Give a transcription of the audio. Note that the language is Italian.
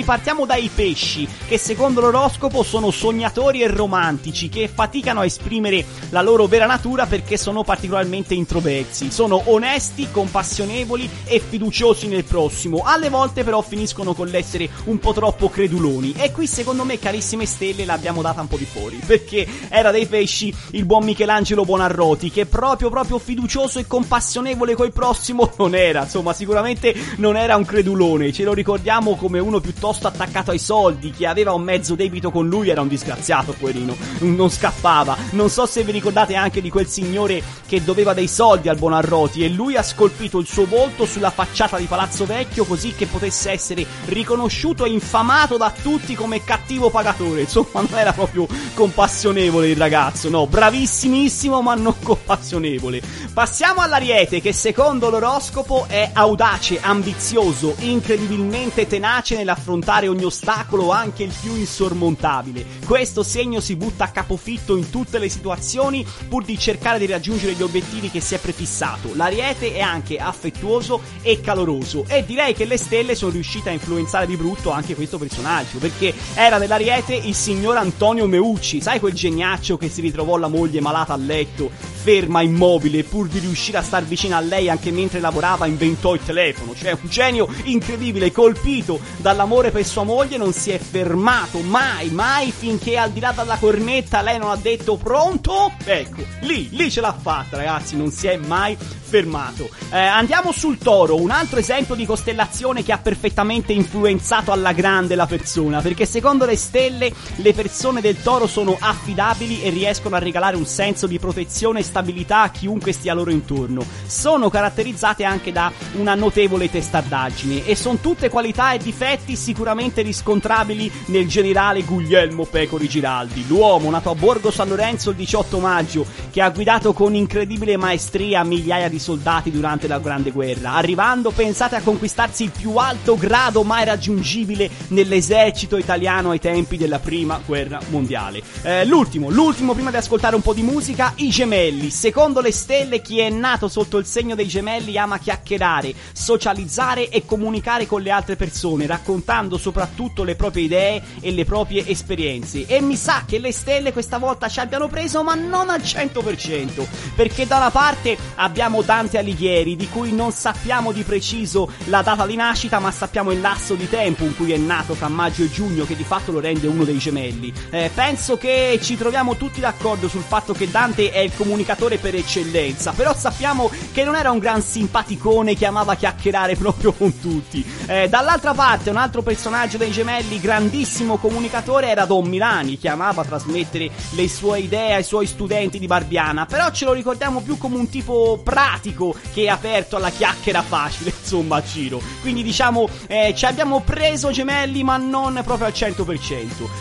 partiamo dai pesci, che secondo l'oroscopo sono sognatori e romantici, che faticano a esprimere la loro vera natura perché sono particolarmente introversi. Sono onesti, compassionevoli e fiduciosi nel prossimo. Alle volte però finiscono con l'essere un po' troppo creduloni. E qui secondo me, carissime stelle, l'abbiamo data un po' di fuori, perché era dei pesci il buon Michelangelo Buonarroti, che proprio fiducioso e compassionevole col prossimo non era. Insomma, sicuramente non era un credulone. Ce lo ricordiamo come uno piuttosto attaccato ai soldi, che aveva un mezzo debito con lui, era un disgraziato, poverino, non scappava. Non so se vi ricordate anche di quel signore che doveva dei soldi al Buonarroti e lui ha scolpito il suo volto sulla facciata di Palazzo Vecchio così che potesse essere riconosciuto e infamato da tutti come cattivo pagatore. Insomma, non era proprio compassionevole il ragazzo, no, bravissimissimo ma non compassionevole. Passiamo all'Ariete, che secondo l'oroscopo è audace, ambizioso, incredibilmente tenace nell'affrontare ogni ostacolo, anche il più insormontabile. Questo segno si butta a capofitto in tutte le situazioni pur di cercare di raggiungere gli obiettivi che si è prefissato. L'Ariete è anche affettuoso e caloroso e direi che le stelle sono riuscite a influenzare di brutto anche questo personaggio, perché era dell'Ariete il signor Antonio Meucci, sai, quel geniaccio che si ritrovò la moglie malata a letto, ferma, immobile, pur di riuscire a star vicino a lei anche mentre lavorava inventò il telefono. Cioè un genio incredibile, colpito dall'amore per sua moglie non si è fermato mai finché al di là dalla cornetta lei non ha detto pronto. Ecco, lì ce l'ha fatta, ragazzi, non si è mai fermato. Andiamo sul Toro, un altro esempio di costellazione che ha perfettamente influenzato alla grande la persona, perché secondo le stelle le persone del Toro sono affidabili e riescono a regalare un senso di protezione e stabilità a chiunque stia loro intorno. Sono caratterizzate anche da una notevole testardaggine e sono tutte qualità e difetti sicuramente riscontrabili nel generale Guglielmo Pecori Giraldi, l'uomo nato a Borgo San Lorenzo il 18 maggio, che ha guidato con incredibile maestria migliaia di soldati durante la Grande Guerra, arrivando, pensate, a conquistarsi il più alto grado mai raggiungibile nell'esercito italiano ai tempi della Prima Guerra Mondiale. L'ultimo prima di ascoltare un po' di musica, i Gemelli. Secondo le stelle, chi è nato sotto il segno dei Gemelli ama chiacchierare, socializzare e comunicare con le altre persone, raccontando soprattutto le proprie idee e le proprie esperienze. E mi sa che le stelle questa volta ci abbiano preso, ma non al 100%, perché da una parte abbiamo Dante Alighieri, di cui non sappiamo di preciso la data di nascita, ma sappiamo il lasso di tempo in cui è nato, fra maggio e giugno, che di fatto lo rende uno dei Gemelli. Penso che ci troviamo tutti d'accordo sul fatto che Dante è il comunicatore per eccellenza, però sappiamo che non era un gran simpaticone che amava chiacchierare proprio con tutti. Dall'altra parte, un altro personaggio dei Gemelli, grandissimo comunicatore, era Don Milani, che amava trasmettere le sue idee ai suoi studenti di Barbiana, però ce lo ricordiamo più come un tipo pratico che è aperto alla chiacchiera facile, insomma, a giro. Quindi diciamo ci abbiamo preso Gemelli, ma non proprio al 100%.